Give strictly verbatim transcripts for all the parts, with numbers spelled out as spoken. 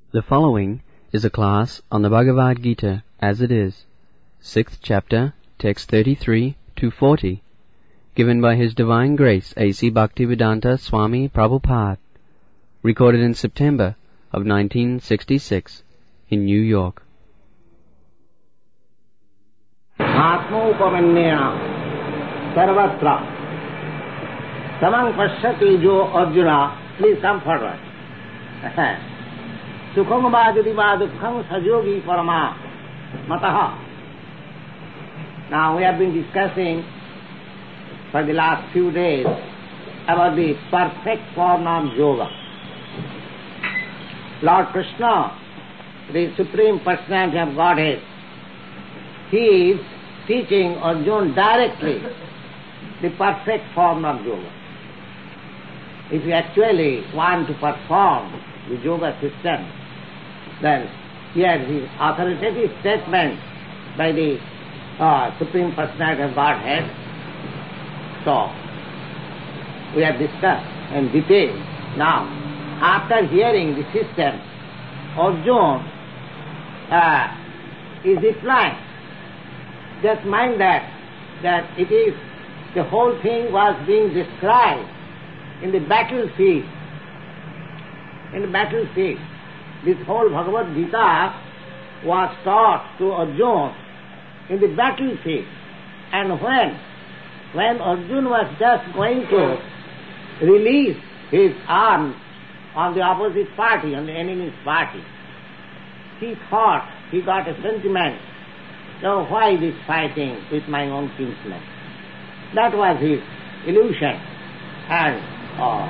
The following is a class on the Bhagavad Gita as it is, sixth chapter, text thirty-three to forty, given by His Divine Grace A C Bhaktivedanta Swami Prabhupada, recorded in September of nineteen sixty-six in New York. Atmopamanyena sarvatra samang pashyati jo Arjuna. Please come forward. Sukham vajati vadukham sajogi parama mataha. Now we have been discussing for the last few days about the perfect form of yoga. Lord Krishna, the Supreme Personality of Godhead, He is teaching Arjuna directly the perfect form of yoga. If you actually want to perform the yoga system, then here is authoritative statement by the uh, Supreme Personality of Godhead. So, we have discussed in detail. Now, after hearing the system, Arjuna uh, is replying. Just mind that, that it is, the whole thing was being described in the battlefield. In the battlefield. This whole Bhagavad Gita was taught to Arjuna in the battlefield. And when, when Arjuna was just going to release his arms on the opposite party, on the enemy's party, he thought, he got a sentiment, so why this fighting with my own kinsmen? That was his illusion. And uh,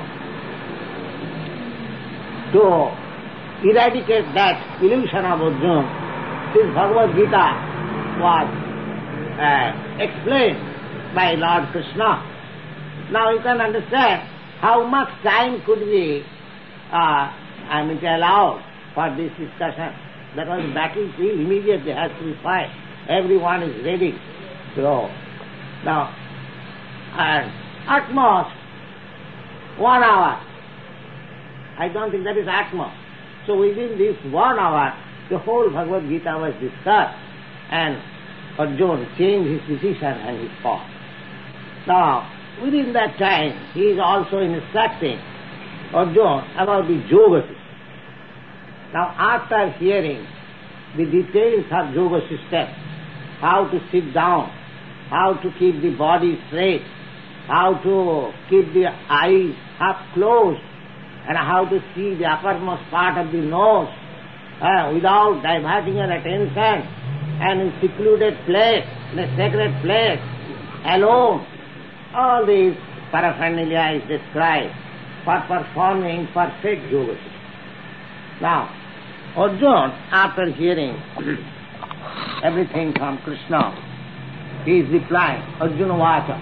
to eradicate that illusion of Arjuna, this Bhagavad Gita was uh, explained by Lord Krishna. Now you can understand how much time could be uh, I mean, allowed for this discussion. That was the battlefield, immediately has to be fight. Everyone is ready to go. Now, and at most one hour. I don't think that is at most. So within this one hour, the whole Bhagavad Gita was discussed, and Arjuna changed his decision and he fought. Now, within that time, he is also instructing Arjuna about the yoga system. Now, after hearing the details of yoga system, how to sit down, how to keep the body straight, how to keep the eyes half closed, and how to see the uppermost part of the nose uh, without diverting your attention, and in secluded place, in a sacred place, alone. All these paraphernalia is described for performing perfect yoga system. Now, Arjuna, after hearing everything from Krishna, he is replying, Arjuna Vacha,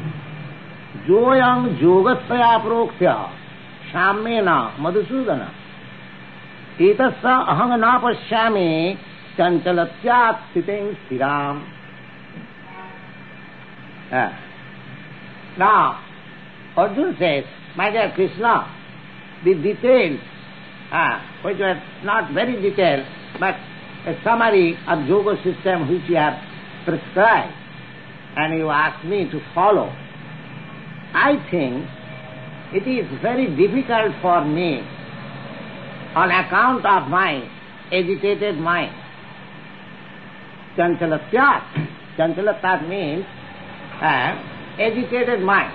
Joyam Yogasya Prokthya Shamena Madhusudana Etasa Ahang Napashyami Chanchalatyat Siting Siram. Uh, now, Arjuna says, my dear Krishna, the details, uh, which were not very detailed, but a summary of yoga system which you have prescribed, and you ask me to follow, I think it is very difficult for me on account of my agitated mind. Chanchalatyat. Chanchalatyat means uh, agitated mind.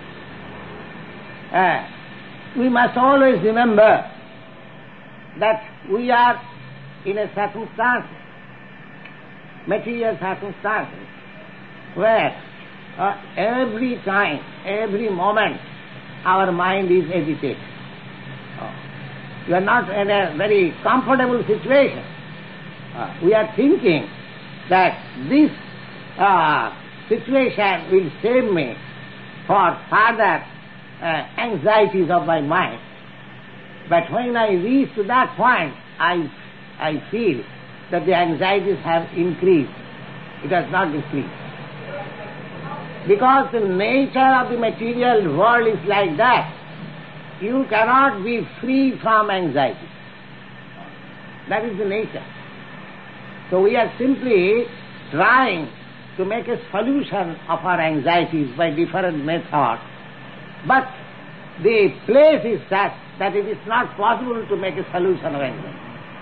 Uh, we must always remember that we are in a circumstance, material circumstances, where uh, every time, every moment, our mind is agitated. Oh. We are not in a very comfortable situation. Uh, we are thinking that this uh, situation will save me for further uh, anxieties of my mind. But when I reach to that point, I, I feel that the anxieties have increased. It has not decreased. Because the nature of the material world is like that, you cannot be free from anxiety. That is the nature. So we are simply trying to make a solution of our anxieties by different methods, but the place is such that it is not possible to make a solution of anxiety.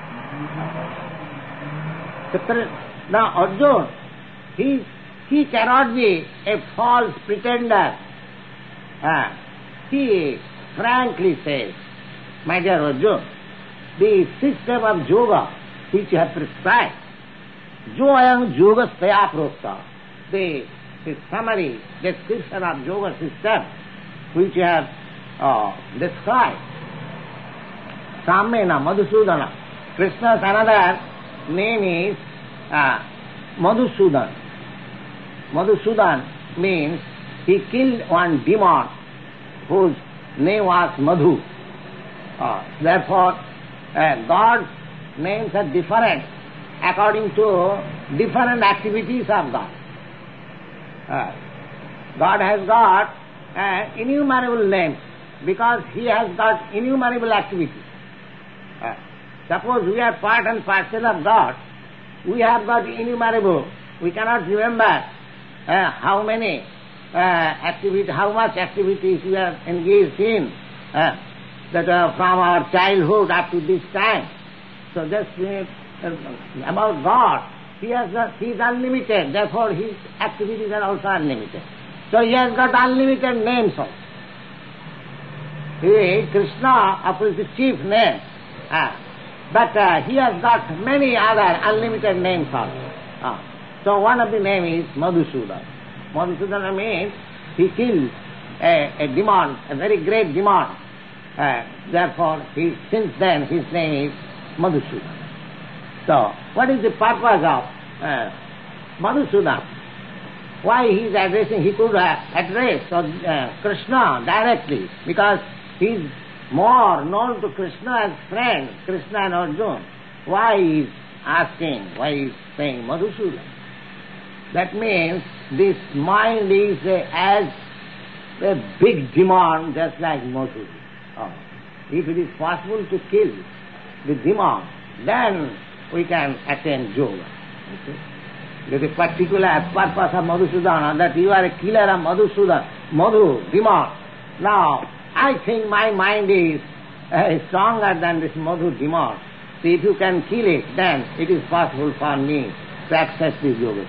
Now Arjuna, he, he cannot be a false pretender. Ah, he frankly says, my dear Arjuna, the system of yoga which you have prescribed, Yoyam Yogastaya Prokta, the, the summary description of yoga system which you have uh, described, Samena Madhusudana. Krishna's another name is uh, Madhusudan. Madhusudan means he killed one demon whose name was Madhu. Uh, therefore, uh, God's names are different according to different activities of God. Uh, God has got uh, innumerable names because He has got innumerable activities. Uh, suppose we are part and parcel of God, we have got innumerable. We cannot remember uh, how many uh, activities, how much activities we are engaged in uh, that uh, from our childhood up to this time. So just uh, about God, He has got, He is unlimited, therefore His activities are also unlimited. So He has got unlimited names also. He, Krishna, of course, the chief name, uh, but uh, He has got many other unlimited names also. Uh, so one of the names is Madhusudan. Madhusudan means he killed a, a demon, a very great demon. Uh, therefore, he, since then his name is Madhusudan. So, what is the purpose of uh, Madhusudan? Why he is addressing, he could uh, address uh, Krishna directly, because he is more known to Krishna as friend, Krishna and Arjuna. Why he is asking, why he is saying Madhusudan? That means this mind is uh, as a big demon just like Madhu. Oh. If it is possible to kill the demon, then we can attain yoga. Okay? The particular purpose of Madhusudana, that you are a killer of Madhusudana, Madhu, demon. Now, I think my mind is uh, stronger than this Madhu demon. So if you can kill it, then it is possible for me to access this yoga.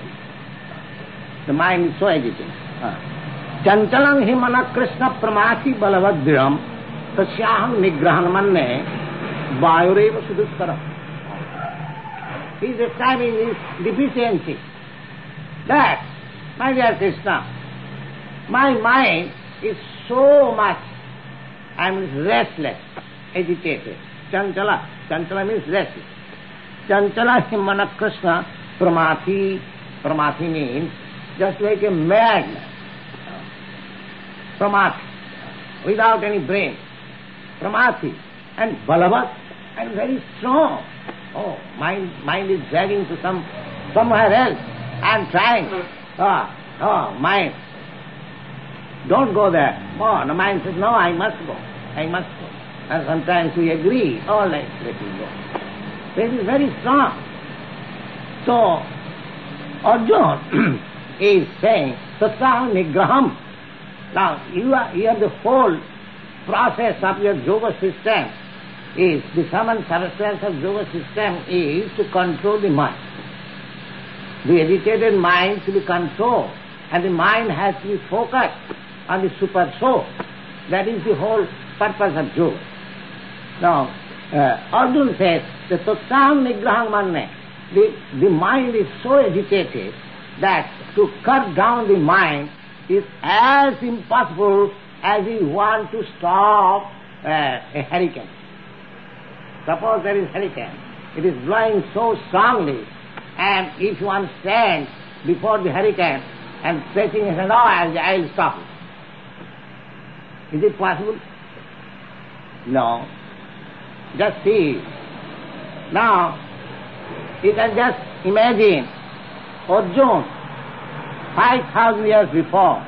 The mind is so agitated. Chanchalam hi mana Krishna pramati balavadhyam tasyaham nigrahan manne vayureva suduskaram. He is describing his deficiency. That, my dear Krishna, my mind is so much, I am restless, agitated. Chanchala, chanchala means restless. Chanchala himmana Krishna pramati, pramati means just like a madman. Pramati, without any brain. Pramati, and balavat, and very strong. Oh, mind, mind is dragging to some, somewhere else. I am trying. Oh, oh, mind. Don't go there. Oh, the mind says, no, I must go. I must go. And sometimes we agree. Oh, let, let me go. This is very strong. So, Arjuna is saying, Tatsaham Nigraham. Now, you are, you are the whole process of your yoga system is, the sum and substance of yoga system is to control the mind. The agitated mind to be controlled, and the mind has to be focused on the super soul. That is the whole purpose of yoga. Now, uh, Arjuna says, the Tatsaham Nigraham Manne, the, the mind is so agitated that to cut down the mind is as impossible as you want to stop uh, a hurricane. Suppose there is hurricane, it is blowing so strongly, and if one stands before the hurricane and stretching his hand, oh, I'll, I'll stop it. Is it possible? No. Just see. Now, you can just imagine Arjuna, five thousand years before,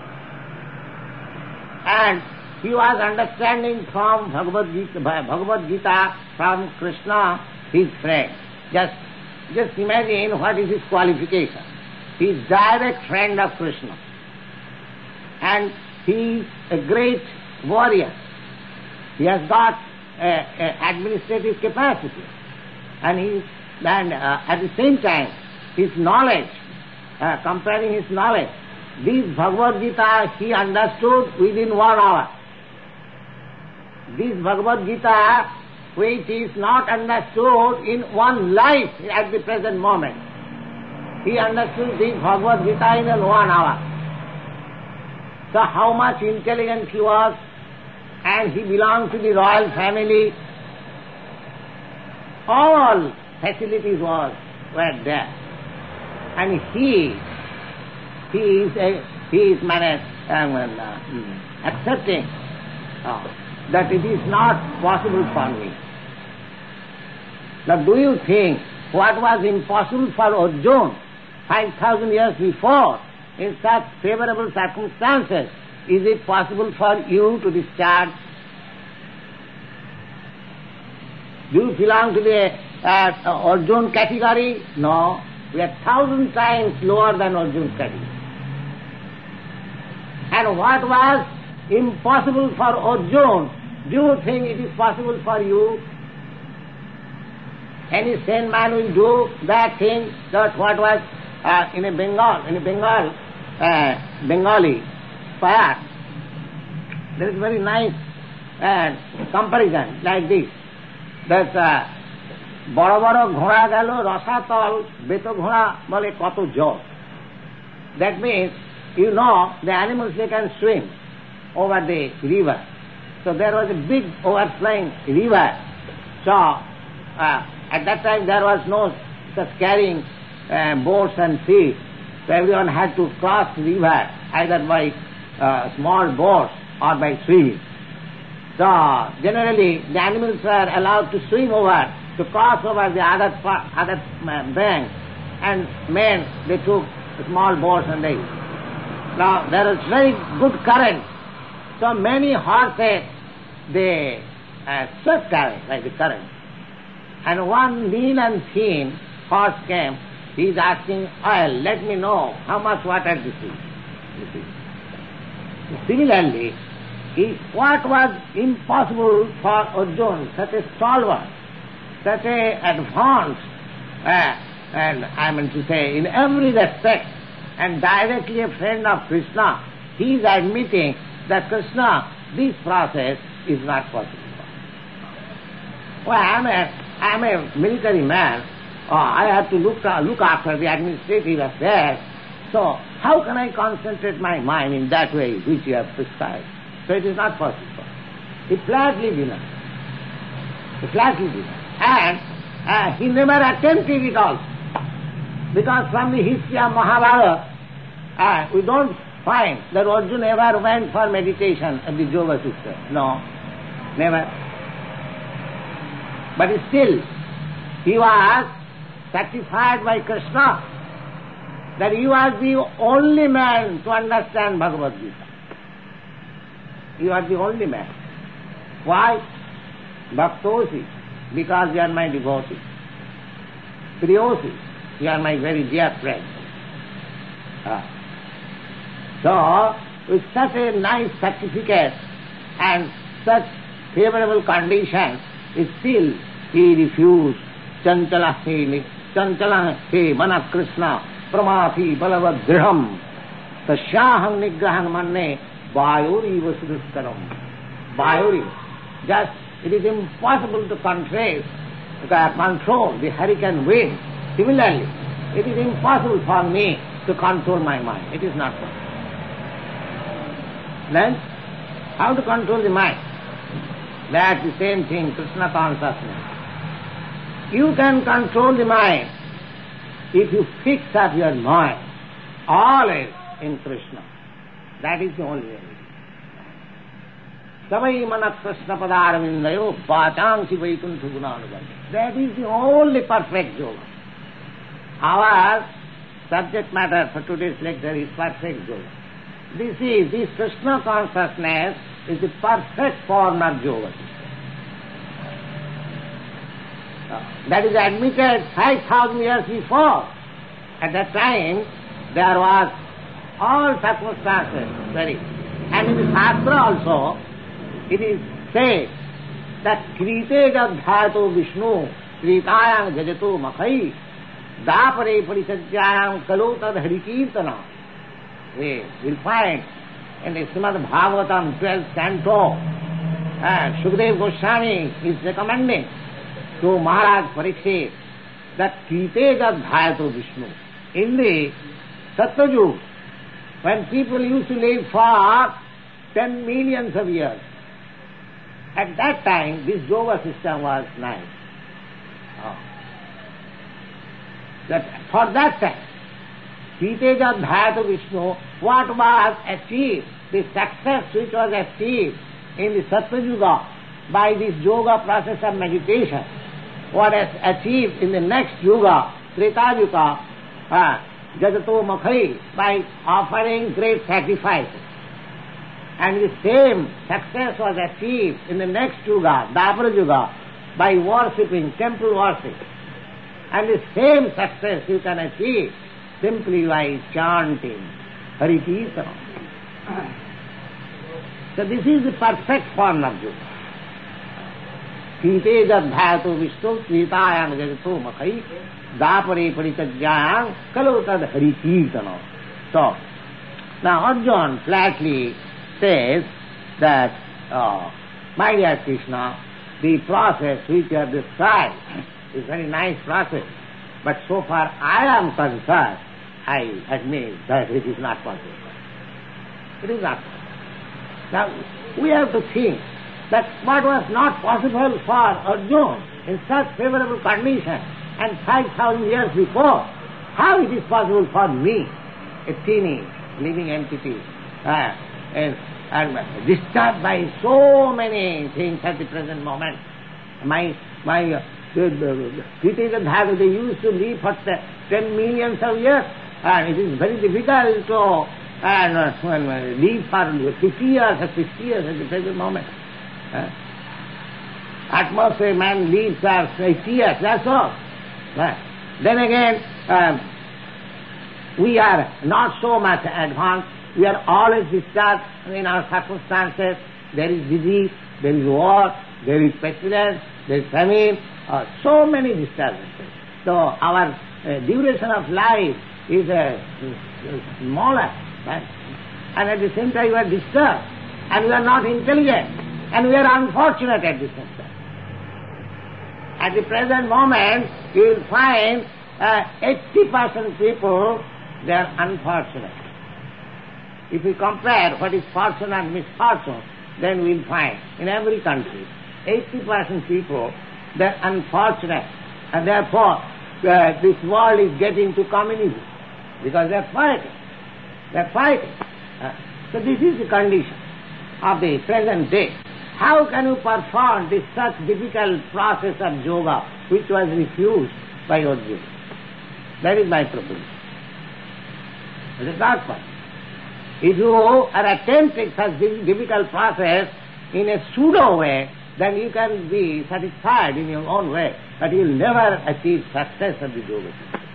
and he was understanding from Bhagavad Gita, Bhagavad Gita from Krishna his friend. Just, just imagine what is his qualification. He is direct friend of Krishna. And he is a great warrior. He has got a, a administrative capacity. And he and uh, at the same time, his knowledge, uh, comparing his knowledge, this Bhagavad Gita he understood within one hour. This Bhagavad Gita, which is not understood in one life at the present moment, he understood this Bhagavad Gita in one hour. So how much intelligent he was, and he belonged to the royal family. All facilities was, were there. And he, he is, a, he is man, um, uh, accepting uh, that it is not possible for me. Now do you think what was impossible for Arjuna five thousand years before, in such favorable circumstances, is it possible for you to discharge? Do you belong to the uh, Arjuna category? No. We are thousand times lower than Arjuna category. And what was impossible for Arjuna, do you think it is possible for you? Any sane man will do that thing, that what was uh, in a Bengal, in a Bengal, uh, Bengali poet. There is a very nice uh, comparison like this, that uh, বড় বড় ঘোড়া গেল রসাতল বেত ঘোড়া বলে কত জল. That means, you know, the animals, they can swim over the river. So there was a big overflowing river. So uh, at that time there was no such carrying uh, boats and ships. So everyone had to cross the river either by uh, small boats or by swimming. So generally the animals were allowed to swim over, to cross over the other other bank, and men, they took small boats and they. Now there is very good current, so many horses, they uh, swept away by the current. And one lean and thin horse came. He is asking oil, let me know how much water this is. You see. Similarly, he, what was impossible for Arjuna, such a stalwart, such a advanced, uh, and I mean to say, in every respect, and directly a friend of Krishna, he is admitting that Krishna, this process is not possible. Well, I am a, I am a military man. Oh, I have to look, uh, look after the administrative affairs. So how can I concentrate my mind in that way which you have prescribed? So it is not possible. He flatly denied. He flatly denied. And uh, he never attempted it also. Because from the history of Mahabharata, uh, we don't find that Arjuna ever went for meditation at the yoga system. No, never. But still, he was satisfied by Krishna that he was the only man to understand Bhagavad Gita. You are the only man. Why? Bhaktosi, because you are my devotee. Priyosi, you are my very dear friend. Ah. So, with such a nice certificate and such favorable conditions, still he refused. Chanchala he, chanchala he, mana Krishna, pramati balavad driham, tasyaham nigraham manne, Vayuri vasuduskaram. Vayuri. Just, it is impossible to control, to control the hurricane wind. Similarly, it is impossible for me to control my mind. It is not possible. Then, how to control the mind? That's the same thing, Krishna consciousness. You can control the mind if you fix up your mind always in Krishna. That is the only way. Savai manat Krishna padaravindayo bhajansi vaikuntha gunanubhava. That is the only perfect yoga. Our subject matter for today's lecture is perfect yoga. This is, this Krishna consciousness is the perfect form of yoga. Uh, that is admitted five thousand years before. At that time, there was all circumstances very. And in the Shastra also, it is said that Krite Jadhyato Vishnu, Kritayang Jajato Makhai, Dapare Parisajyayang Kalotad Harikirtana. We will find in the Srimad Bhagavatam twelfth canto, uh, Shukdev Goswami is recommending to Maharaj Parikshit that Krite Jadhyato Vishnu. In the Satyajug, when people used to live for ten millions of years, at that time this yoga system was nice. Oh. That for that time, Krite Jadhyato Vishnu, what was achieved, the success which was achieved in the Satyayuga by this yoga process of meditation, what is achieved in the next yuga, Treta Yuga, uh, Jajato Makhai, by offering great sacrifices. And the same success was achieved in the next yuga, Dwapara Yuga, by worshipping, temple worship. And the same success you can achieve simply by chanting Hari Kirtana. So this is the perfect form of yoga. Krite Jadhyato Vishnu, Kritayang Jajato Makhai, Dwapare Parisajyayang Kalotad Hari Kirtana. So, now Arjuna flatly says that, oh, my dear Krishna, the process which you have described is a very nice process, but so far I am concerned, I admit that it is not possible. It is not possible. Now, we have to think that what was not possible for Arjuna in such favorable condition and five thousand years before, how it is possible for me, a teeny living entity, uh, and, and disturbed by so many things at the present moment. My my uh, the, the, Krite Jadhyato, they used to live for ten millions of years, and it is very difficult to and, uh, live for fifty years or sixty years at the present moment. Uh, at most a man lives for eighty years, that's all. Uh, then again, um, we are not so much advanced. We are always disturbed in our circumstances. There is disease, there is war, there is pestilence, there is famine, uh, so many disturbances. So our uh, duration of life is uh, smaller. Right? And at the same time we are disturbed, and we are not intelligent, and we are unfortunate at the same time. At the present moment, you will find uh, eighty percent people, they are unfortunate. If we compare what is fortune and misfortune, then we will find in every country, eighty percent people, they are unfortunate, and therefore uh, this world is getting to communism, because they are fighting. They are fighting. Uh, so this is the condition of the present day. How can you perform this such difficult process of yoga which was refused by Arjuna? That is my proposition. It is not possible. If you are attempting such difficult process in a pseudo way, then you can be satisfied in your own way, but you will never achieve success of the yoga.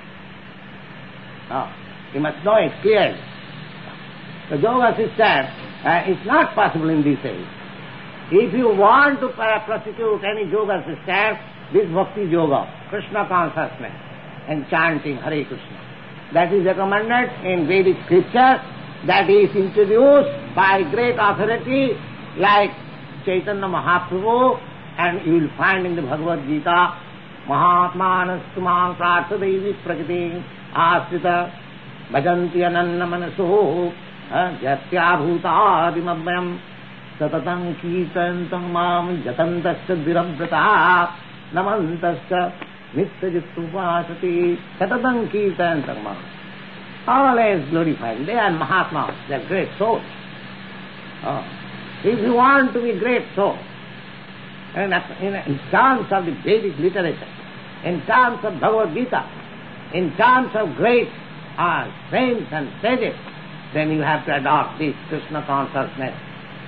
No, you must know it clearly. The yoga system uh, is not possible in this age. If you want to prosecute any yoga system, this bhakti yoga, Krishna consciousness, and chanting Hare Krishna, that is recommended in Vedic scripture, that is introduced by great authority like Chaitanya Mahaprabhu, and you will find in the Bhagavad Gita, Mahatmanastumam prarthadevi prakriti asrita bhajanti ananna manaso jatya bhutadimabhyam satatam kirtantam mam jatantasya dhirabrata namantasya nityajituvasati satatam kirtantam mam. Always glorified. They are Mahatmas, they are great souls. Oh. If you want to be great soul, and in terms of the Vedic literature, in terms of Bhagavad Gita, in terms of great uh, saints and sages, then you have to adopt this Krishna consciousness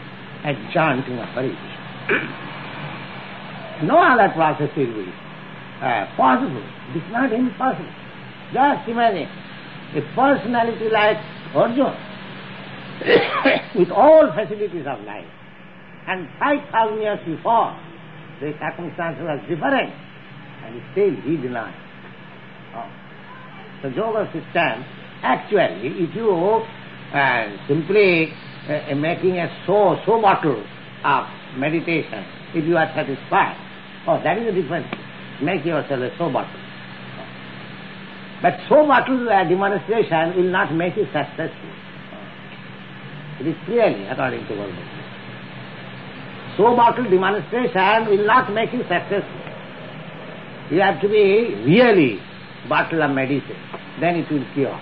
and chanting of Hare Krishna. No other process will be. uh, possible. It is not impossible. Just imagine a personality like Arjuna with all facilities of life, and five thousand years before the circumstances was different, and still he denied. Oh. The yoga system, actually, if you uh, simply uh, making a so so bottle of meditation, if you are satisfied, oh, that is a difference. Make yourself a so bottle. But so bottle uh, demonstration will not make you successful. It is clearly according to Guru. So bottle demonstration will not make you successful. You have to be really bottle of medicine, then it will cure.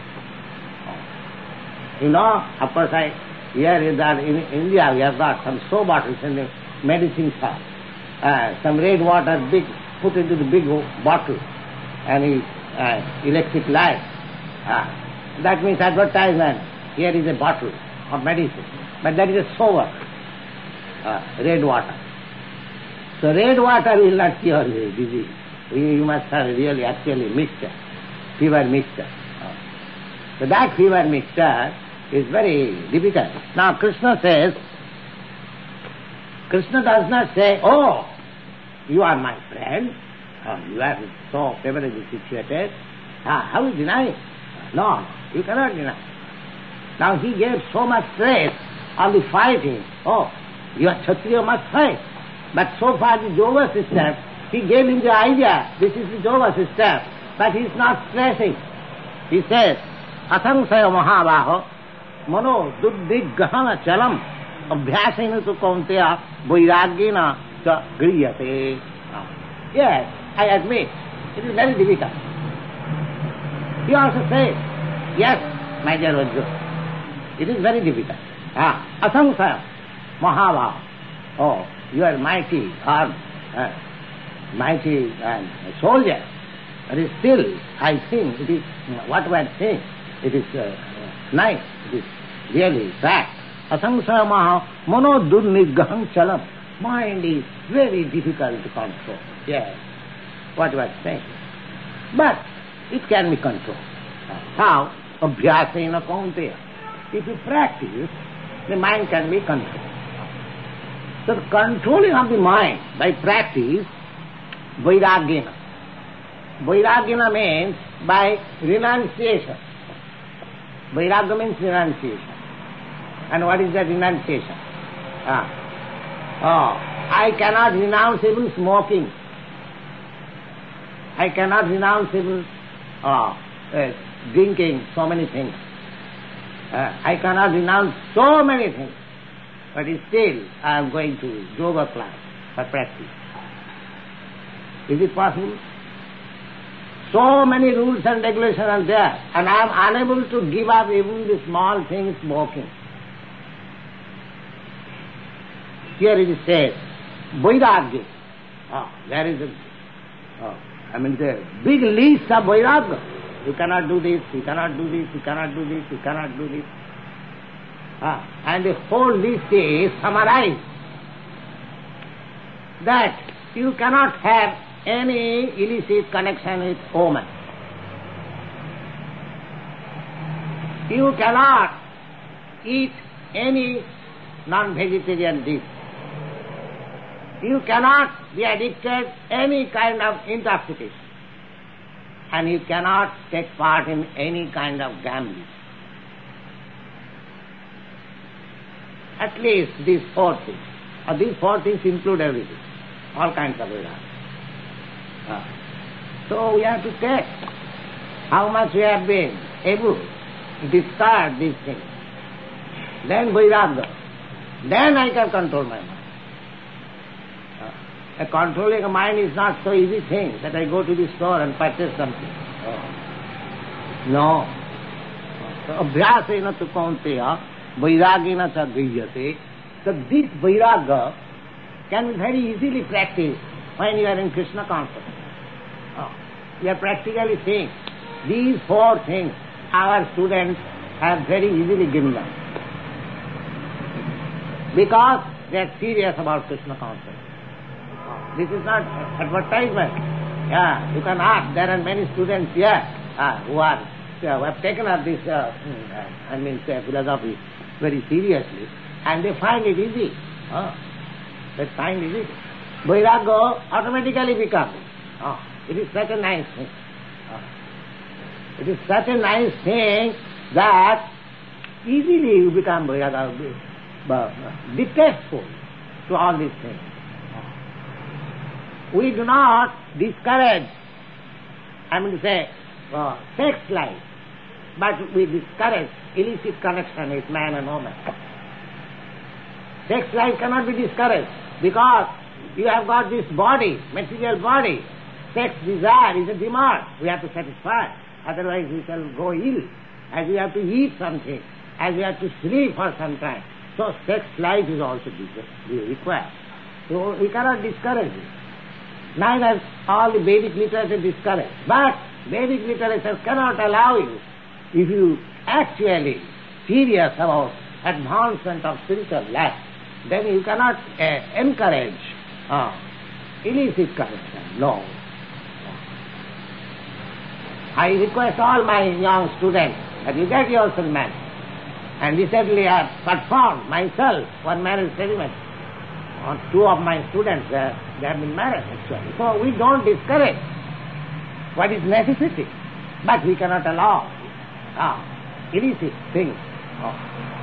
You know, of course, I here is that in India we have got some so bottles in the medicine shop. Uh, some red water big put into the big bottle and is uh, electric light. Uh, that means advertisement. Here is a bottle of medicine, but that is a sober uh, red water. So red water will not cure the disease. You must have really actually mixture, fever mixture. So that fever mixture is very difficult. Now Krishna says, Krishna does not say, oh, you are my friend, oh, you are so favorably situated, ah, how you deny it? No, you cannot deny. Now he gave so much stress on the fighting. Oh, you are Kshatriya, must fight. But so far the yoga system, he gave him the idea, this is the yoga system, but he is not stressing. He says, Asangsaya Mahabaho, Mano Duddiggahana Chalam, Abhyasena tu Kaunteya, Vairagyena cha Griyate. Yes, I admit, it is very difficult. He also says, yes, my dear Arjuna, it is very difficult. Ah, Asangsaya Mahabaho, oh, you are mighty, armed, uh, mighty and soldier, but still, I think it is what we are saying. It is uh, nice. It is really fact. Asangsaya maha mano durniggaham chalam. Mind is very difficult to control. Yes, what we are saying. But it can be controlled. How? Abhyasena kaunteya. If you practice, the mind can be controlled. So the controlling of the mind by practice, Vairagyena. Vairagyena means by renunciation. Vairagya means renunciation. And what is that renunciation? Ah. Oh, I cannot renounce even smoking. I cannot renounce even oh, uh, drinking so many things. Uh, I cannot renounce so many things. But still I am going to yoga class for practice. Is it possible? So many rules and regulations are there, and I am unable to give up even the small thing, smoking. Here it is said, Vairagya. Oh, there is a, oh, I mean the big list of Vairagya. You cannot do this, you cannot do this, you cannot do this, you cannot do this. Ah, and the whole list is summarized. That you cannot have any illicit connection with woman. You cannot eat any non-vegetarian dish. You cannot be addicted any kind of intoxication. And you cannot take part in any kind of gambling. At least these four things. Or these four things include everything. All kinds of Vedanta. Uh, so we have to check how much we have been able to discard these things. Then Vairagya. Then I can control my mind. Uh, controlling a mind is not so easy thing that I go to the store and purchase something. Uh, no. So abhyasena tu kaunteya vairagyena cha griyate. So this vairagya can be very easily practiced when you are in Krishna consciousness. Oh, we are practically seeing these four things our students have very easily given them. Because they are serious about Krishna consciousness. Oh, this is not advertisement. Yeah, you can ask. There are many students here uh, who are uh, who have taken up this, uh, I mean, uh, philosophy very seriously, and they find it easy. Uh, they find it easy. Vairagya automatically becomes. Uh, it is such a nice thing. Uh, it is such a nice thing that easily you become vairagya, uh, detestful to all these things. We do not discourage, I mean to say, uh, sex life, but we discourage illicit connection with man and woman. Sex life cannot be discouraged because you have got this body, material body. Sex desire is a demand. We have to satisfy, otherwise we shall go ill. As we have to eat something, as we have to sleep for some time. So sex life is also required. So we cannot discourage it. Neither all the Vedic literature discourage. But Vedic literature cannot allow you, if you actually serious about advancement of spiritual life, then you cannot uh, encourage uh, illicit connection. No. I request all my young students that you get yourself married. And recently I have performed myself one marriage ceremony. On two of my students, uh, they have been married actually. So we don't discourage what is necessity, but we cannot allow uh, illicit things. Oh.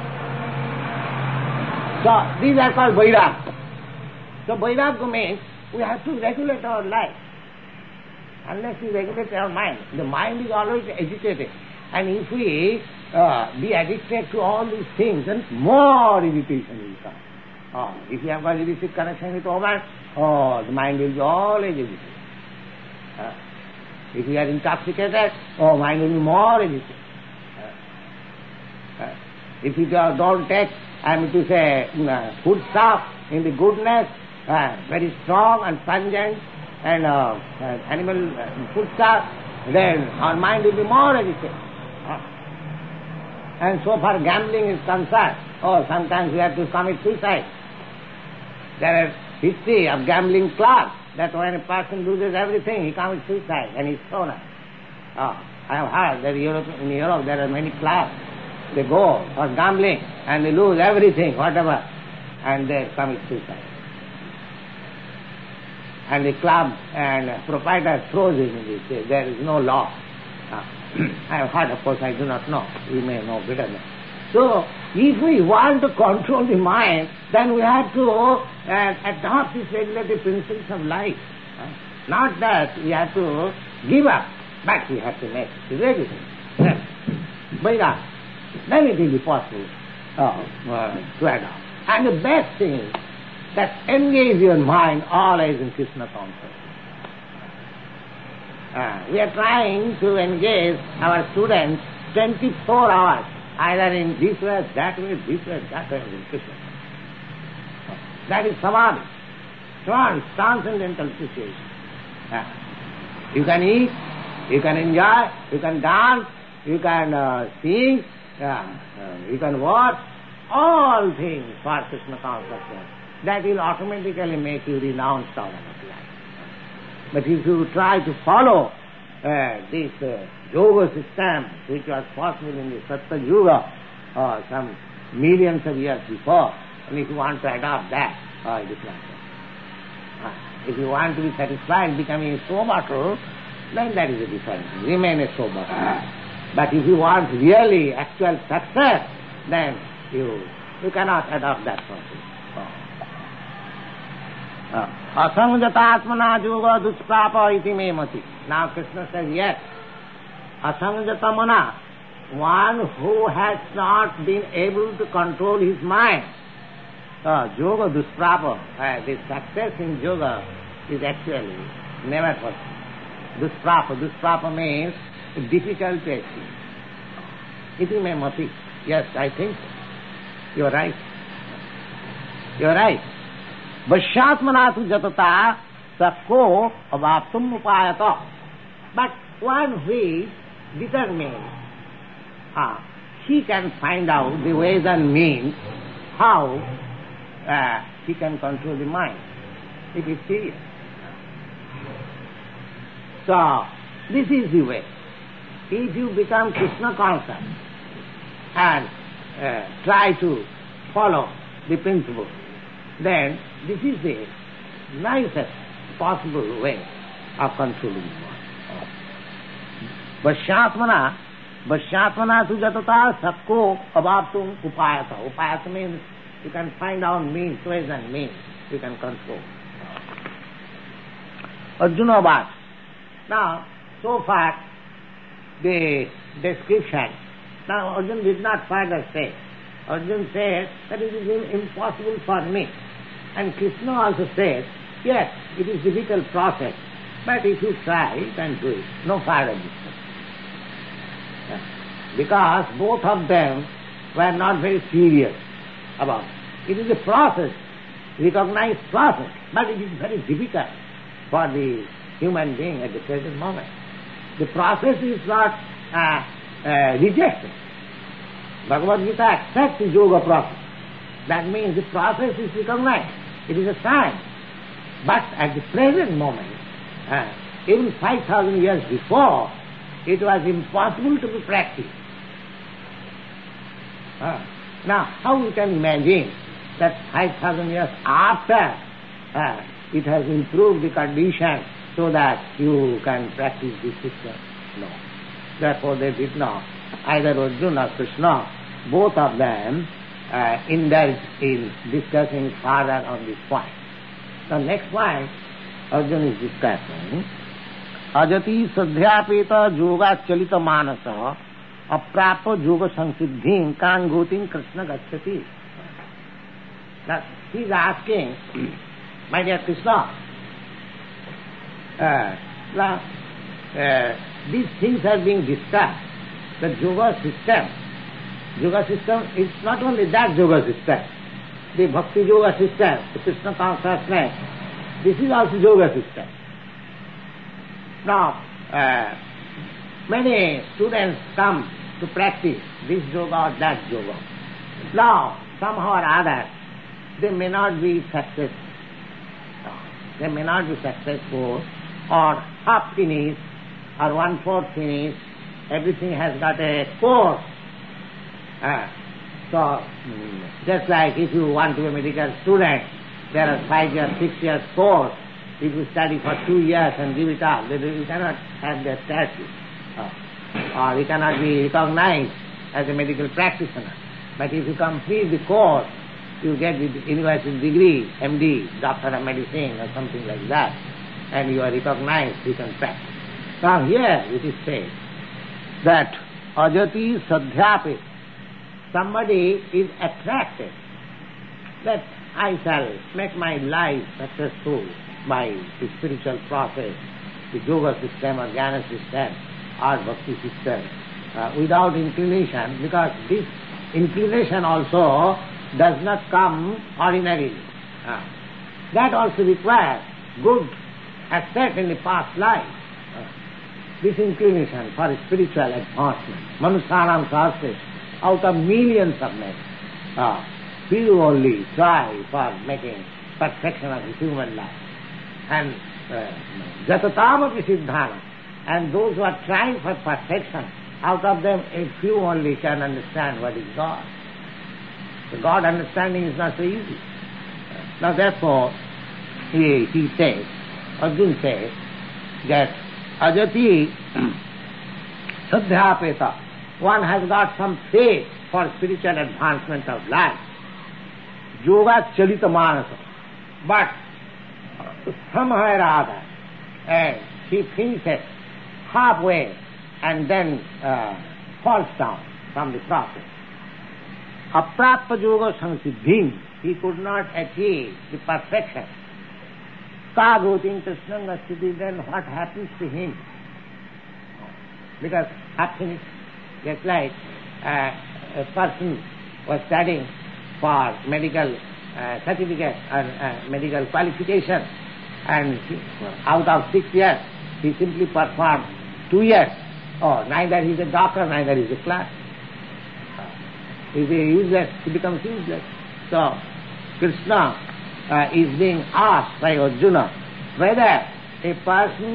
So these are called vairagya. So vairagya means we have to regulate our life. Unless we regulate our mind, the mind is always agitated. And if we uh, be addicted to all these things, then more irritation will come. Oh, if you have got illicit connection with woman, oh, the mind will be always agitated. Uh, if you are intoxicated, oh, mind will be more agitated. Uh, uh, if you don't take, I mean to say, uh, food stuff in the goodness, uh, very strong and pungent, and uh, uh, animal uh, food stuff, then our mind will be more agitated. Uh, and so far gambling is concerned, oh, sometimes we have to commit suicide. There is history of gambling clubs that when a person loses everything, he commits suicide and he's thrown out. Oh, I have heard that Europe, in Europe there are many clubs. They go for gambling and they lose everything, whatever, and they commit suicide. And the club and proprietor throws him in this. There is no law. Uh, I have heard, of course, I do not know. You may know better than. So, if we want to control the mind, then we have to uh, adopt these regulative principles of life. Uh, not that we have to give up, but we have to make it regular. Vairagya. Then it will be possible uh, uh, to adopt. And the best thing is that engage your mind always in Krishna consciousness. Uh, we are trying to engage our students twenty-four hours, either in this way, that way, this way, that way, in Krishna. That is samadhi. Trance, transcendental situation. Uh, you can eat, you can enjoy, you can dance, you can uh, sing, uh, uh, you can watch, all things for Krishna consciousness. That will automatically make you renounced out of life. But if you try to follow uh, this uh, yoga system, which was possible in the Satya Yuga, uh, some millions of years before, and if you want to adopt that, uh, it is not so. Uh, if you want to be satisfied becoming a sober, then that is a different thing. Remain a sober. But if you want really actual success, then you you cannot adopt that process. Asangatatmana yoga dusprapa iti me mati. Now Krishna says, yes, asangatamana, one who has not been able to control his mind. Uh, yoga dusprapa, uh, the success in yoga is actually never possible. Dusprapa, dusprapa means difficult to achieve. Iti me mati. Yes, I think so. You are right. You are right. Vashyatmanatu jatata sakko avaptum upayata. But one who is determined, ah, he can find out the ways and means how uh, he can control the mind. It is serious. So, this is the way. If you become Krishna conscious and uh, try to follow the principle, then this is the nicest possible way of controlling the mind. Vashyatmana, Vashyatmana tu jatata sakko abhaptum upayata. Upayata means you can find out means, ways and means you can control. Arjuna Bhat. Now, so far, the description. Now, Arjuna did not further say. Arjuna said that it is impossible for me. And Krishna also said, yes, it is a difficult process, but if you try, you can do it. No further discussion. Because both of them were not very serious about it. It is a process, recognized process, but it is very difficult for the human being at the present moment. The process is not uh, uh, rejected. Bhagavad Gita accepts the yoga process. That means the process is recognized. It is a science. But at the present moment, uh, even five thousand years before, it was impossible to be practiced. Uh, now, how we can imagine that five thousand years after uh, it has improved the condition so that you can practice this system? No. Therefore they did not. Either Arjuna or Krishna, both of them uh, indulged in discussing further on this point. The next point Arjuna is discussing, Ajati sadhyapeta yoga chalita manasa aprapa yoga samsiddhim kangotim Krishna gacchati. Now he is asking, my dear Krishna, uh, now, uh, these things are being discussed. The yoga system, yoga system is not only that yoga system, the bhakti yoga system, the Krishna consciousness, this is also yoga system. Now, uh, many students come to practice this yoga or that yoga. Now, somehow or other, they may not be successful. They may not be successful, or half finished, or one-fourth finished. Everything has got a course. Uh, so, mm, just like if you want to be a medical student, there are five years, six years course. If you study for two years and give it up, then you cannot have the status. Uh, or you cannot be recognized as a medical practitioner. But if you complete the course, you get the university degree, M D, Doctor of Medicine or something like that, and you are recognized, you can practice. Now here it is said that ajati sadhyapi, somebody is attracted that I shall make my life successful by the spiritual process, the yoga system or jnana system or bhakti system, uh, without inclination, because this inclination also does not come ordinarily. Uh, that also requires good asset in the past life. Uh, this inclination for spiritual advancement. Manusyanam sahasre, out of millions of men, uh, few only try for making perfection of the human life. And jatatamapi siddhana, and those who are trying for perfection, out of them a few only can understand what is God. The God understanding is not so easy. Now therefore, he, he says, Arjuna says, that ajati sadhyapeta, one has got some faith for spiritual advancement of life. Yoga chalita manasa. But somehow or other, uh, he finishes halfway and then uh, falls down from the process. Aprapta yoga samsiddhim, he could not achieve the perfection. Kagotim Krishnam gacchati, then what happens to him? Because half finished, just like uh, a person was studying for medical uh, certificate or uh, medical qualification, and he, out of six years he simply performed two years. Oh, neither he is a doctor, neither he is a clerk. He is useless, he becomes useless. So, Krishna uh, is being asked by Arjuna whether a person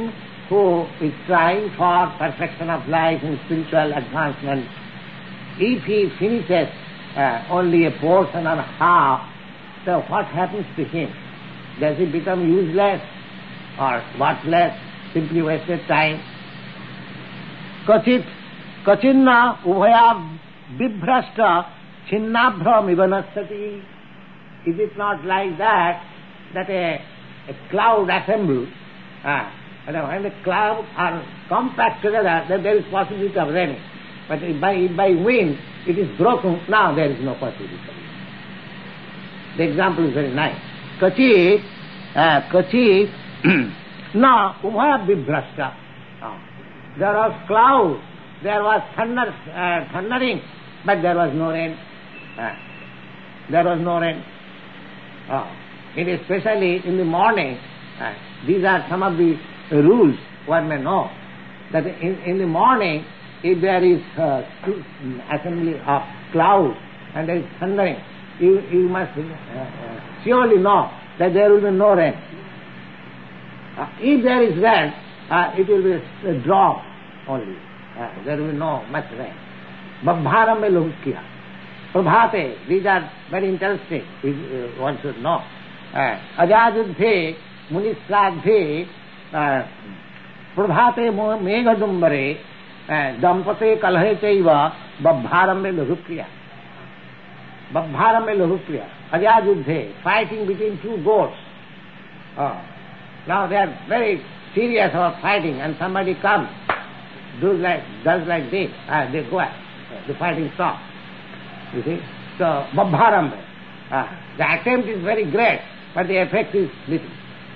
who is trying for perfection of life and spiritual advancement, if he finishes uh, only a portion or half, so what happens to him? Does he become useless or worthless, simply wasted time? Kachit, kachinna ubhaya vibhrashta chinnabhra mivanasati. Is it not like that, that a, a cloud assembles, uh, and when the clouds are compact together, then there is possibility of raining. But if by, if by wind it is broken, now there is no possibility. The example is very nice. Kachit, uh, kachit, na ubhaya vibhrashta. Uh, there was cloud, there was thunder, uh, thundering, but there was no rain. Uh, there was no rain. Uh, it is especially in the morning, uh, these are some of the rules one may know, that in, in the morning, if there is uh, assembly of clouds and there is thundering, you, you must uh, uh, surely know that there will be no rain. Uh, if there is rain, uh, it will be a drop only. Uh, there will be no much rain. Babharam me lohukya. Prabhate, these are very interesting, uh, one should know. Uh, Ajajudhe, Munisradhe, Prabhate meghadumbare, dampate kalhe chaiva, babharam me lohukya. Babharam me lohukya. Ajajudhe, fighting between two goats. Oh. Now they are very serious about fighting, and somebody comes, does like, does like this, uh, they go, the fighting stops. You see? So, babharam. Uh, the attempt is very great, but the effect is little.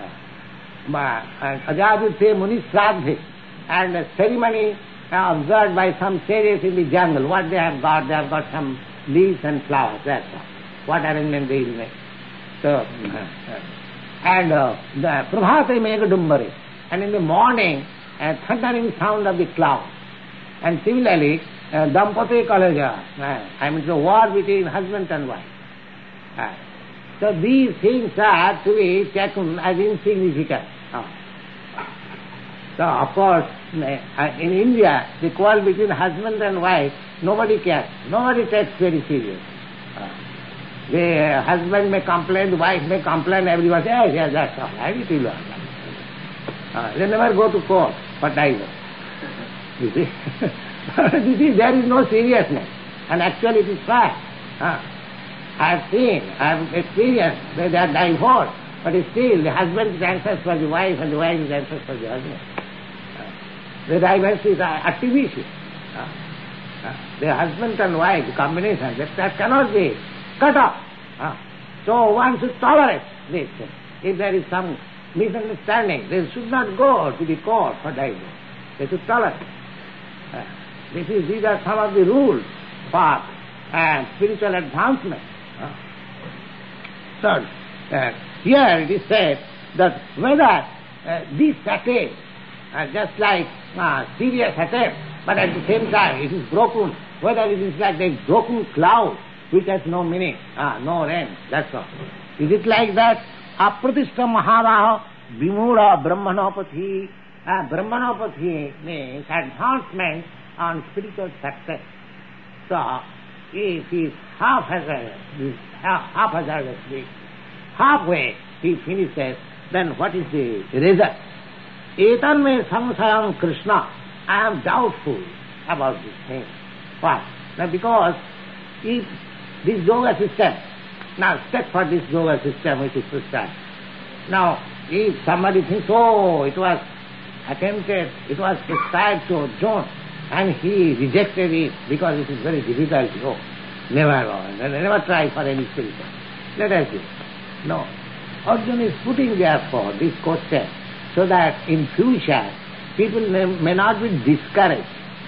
Ajajudhe munisradhe, and a ceremony uh, observed by some sages in the jungle. What they have got? They have got some leaves and flowers, that's all. What arrangement they will make. So, uh, and uh, the prabhate meghadumbare, and in the morning, a thundering sound of the cloud. And similarly, uh, dampate kalaja, uh, I mean the war between husband and wife. Uh, so these things are to be taken as insignificant. Uh, so of course, uh, in India, the quarrel between husband and wife, nobody cares. Nobody takes very serious. Uh, the husband may complain, the wife may complain, everyone says, yes, yes, that's all right, it will all right. Uh, they never go to court for divorce. You see? You see, there is no seriousness. And actually it is fact. Uh, I have seen, I have experienced that they are divorced, but still the husband is anxious for the wife and the wife is anxious for the husband. Uh, the divorce is artificial. Uh, uh, the husband and wife, the combination, that, that cannot be cut off. Uh, so one should tolerate this. If there is some misunderstanding, they should not go to the court for divorce. They should tolerate. Uh, this is, these are some of the rules for uh, spiritual advancement. Uh, so, uh, here it is said that whether uh, this attack, uh, just like uh, serious attack, but at the same time it is broken, whether it is like a broken cloud which has no meaning, uh, no rain, that's all. Is it like that? Apratishta maharaha vimura brahmanopathy. Uh, brahmanopathy means advancement on spiritual success. So, if he is half-hazardous, half-hazardously, halfway he finishes, then what is the result? Etan me samsayam Krishna, I am doubtful about this thing. Why? Now because if this yoga system, now step for this yoga system which is prescribed. Now, if somebody thinks, oh, it was attempted, it was prescribed to Arjuna, and he rejected it because it is very difficult, oh, never, never try for any spiritual. Let us see. No. Arjuna is putting therefore this question so that in future people may, may not be discouraged.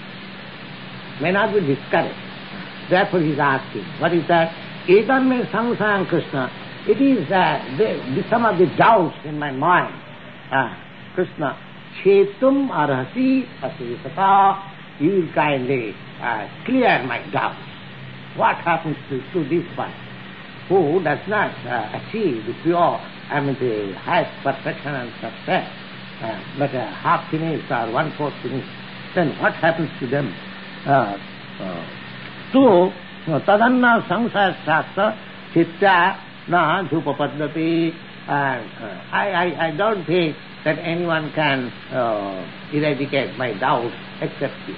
May not be discouraged. Therefore he is asking, what is that? Etan me samsayam Krishna. It is uh, the, the, some of the doubts in my mind. Uh, Krishna, chetum arhasi asrisata. You will kindly uh, clear my doubts. What happens to, to this one who does not uh, achieve the pure, I mean the highest perfection and success? uh, but uh, half finished or one-fourth finished, then what happens to them? Uh, uh, so, tadanna samsaya shastra chitta na dhupapadati. And uh, I, I, I don't think that anyone can uh, eradicate my doubts except you.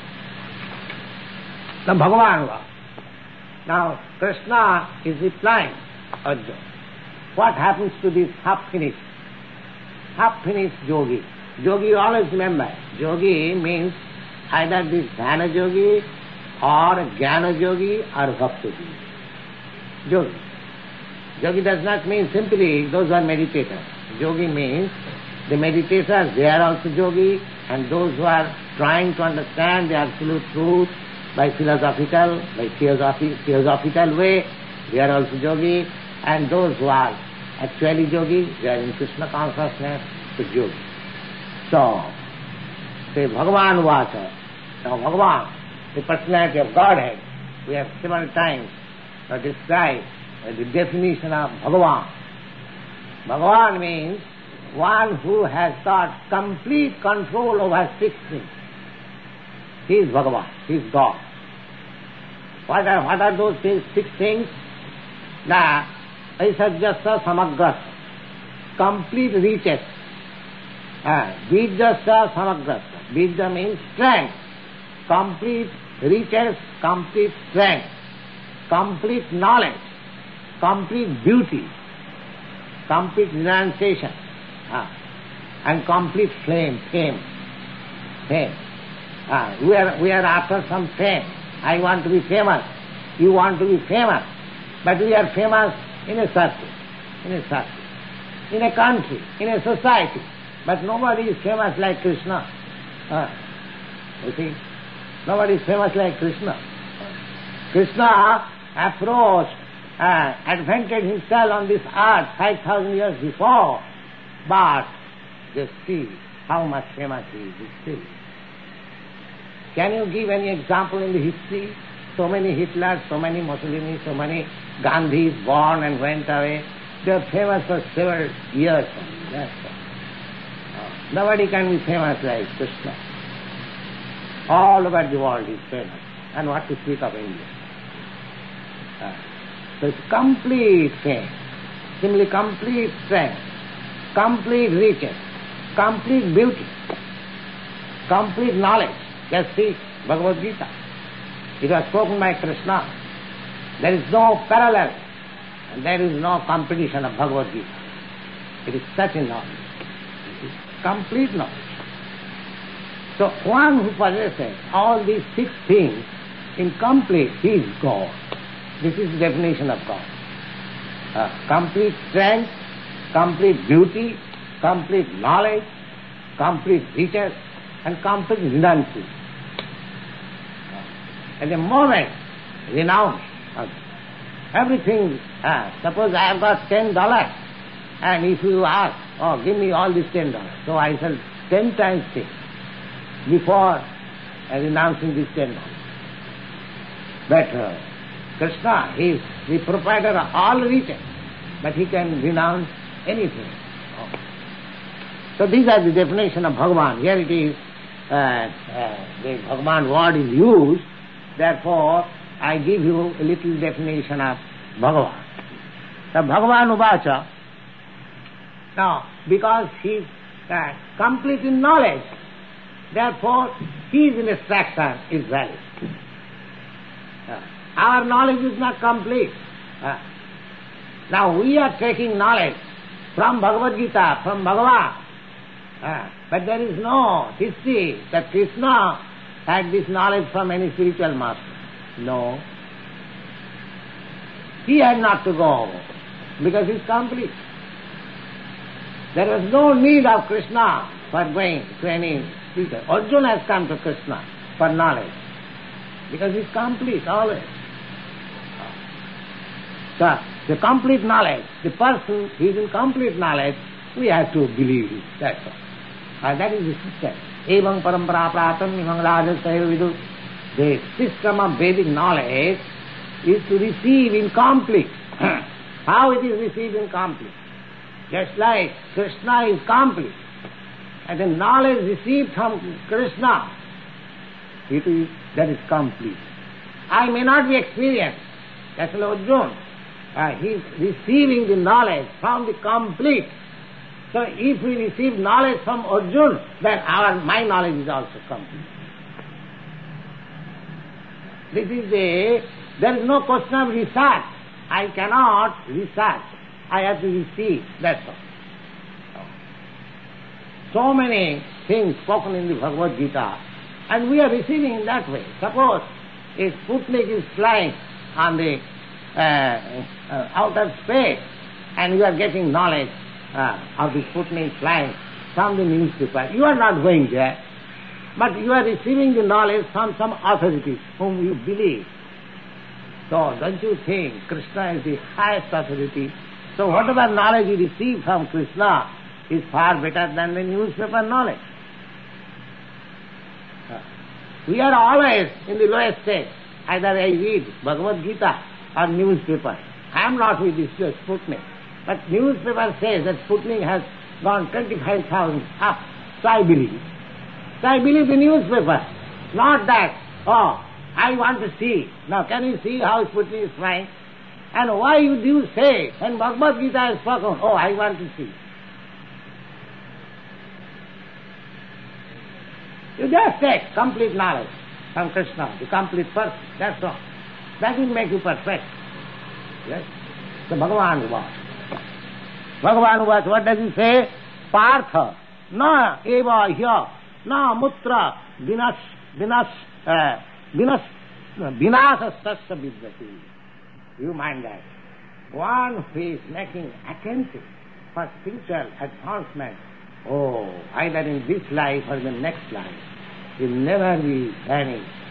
Now Bhagavan, now Krishna is replying, Arjuna, what happens to this half-finished, half-finished yogi? Yogi, always remember, yogi means either this dhyana yogi or jnana yogi or bhakti yogi. Yogi. Yogi does not mean simply those who are meditators. Yogi means the meditators, they are also yogi, and those who are trying to understand the absolute truth by philosophical, by theosophy, theosophical way, they are also yogi, and those who are actually yogi, they are in Krishna consciousness, the yogi. So, say Bhagavan Vacha. Now Bhagavan, the personality of Godhead, we have several times uh, described uh, the definition of Bhagavan. Bhagavan means one who has got complete control over six things. He is Bhagavan, he is God. What are, what are those six, six things? The Aisajyasa Samagrasa, complete riches. Uh, Bijjasa Samagrasa. Bijja means strength. Complete riches, complete strength, complete knowledge, complete beauty, complete renunciation, uh, and complete flame, fame. Fame. Uh, we are we are after some fame. I want to be famous. You want to be famous. But we are famous in a circle, in a circle, in a country, in a society. But nobody is famous like Krishna. Uh, you see? Nobody is famous like Krishna. Krishna approached, uh, advented himself on this earth five thousand years before. But just see how much famous he is still. Can you give any example in the history? So many Hitlers, so many Mussolini, so many Gandhis born and went away. They are famous for several years only. That's all. Uh, nobody can be famous like Krishna. All over the world is famous. And what to speak of India? Uh, so it's complete fame, simply complete strength, complete riches, complete beauty, complete knowledge. Just see Bhagavad Gita. It was spoken by Krishna. There is no parallel, and there is no competition of Bhagavad Gita. It is such a knowledge. It is complete knowledge. So one who possesses all these six things in complete, he is God. This is the definition of God. Uh, complete strength, complete beauty, complete knowledge, complete riches, and complete renunciation. At the moment, renounce everything. Uh, suppose I have got ten dollars, and if you ask, oh, give me all these ten dollars, so I shall ten times take before uh, renouncing these ten dollars. But uh, Krishna, he is the proprietor of all riches, but he can renounce anything. Oh. So these are the definition of Bhagavan. Here it is, uh, uh, the Bhagavan word is used. Therefore, I give you a little definition of Bhagavan. So Bhagavan Uvacha, now, because he is uh, complete in knowledge, therefore his instruction is valid. Uh, our knowledge is not complete. Uh, now we are taking knowledge from Bhagavad Gita, from Bhagavan. Uh, but there is no history that Krishna had this knowledge from any spiritual master. No. He had not to go because he is complete. There was no need of Krishna for going to any spiritual. Arjuna has come to Krishna for knowledge because he is complete always. So, the complete knowledge, the person who is in complete knowledge, we have to believe it. That's all. And that is the system. Evam parampara pratam imam rajasaya vidu. The system of Vedic knowledge is to receive incomplete. How it is received incomplete? Just like Krishna is complete. and the knowledge received from Krishna, it is, that is complete. I may not be experienced, that's Arjuna. Uh, he is receiving the knowledge from the complete. So if we receive knowledge from Arjuna, then our my knowledge is also complete. This is a, there is no question of research. I cannot research. I have to receive, that's all. So many things spoken in the Bhagavad Gita, and we are receiving in that way. Suppose a Sputnik is flying on the uh, uh, outer space, and you are getting knowledge uh, of the Sputnik flying from the newspaper. You are not going there, but you are receiving the knowledge from some authorities whom you believe. So don't you think Krishna is the highest authority? So whatever knowledge you receive from Krishna is far better than the newspaper knowledge. We are always in the lowest stage. Either I read Bhagavad Gita or newspaper. I am not with this Sputnik. But newspaper says that Sputnik has gone twenty-five thousand up. So I believe. So I believe the newspaper. Not that, oh, I want to see. Now can you see how Sputnik is flying? And why do you say, when Bhagavad Gita is spoken, oh, I want to see. You just take complete knowledge from Krishna, the complete person, that's all. That will make you perfect. Yes? So Bhagavan Uvac. Bhagavan Uvac, what does he say? Partha, na eva hya, na mutra, vinas, vinas, uh, vinas, vinasa sasya vidyati. You mind that. One who is making attentive for spiritual advancement, oh, either in this life or the next life, will never be vanished.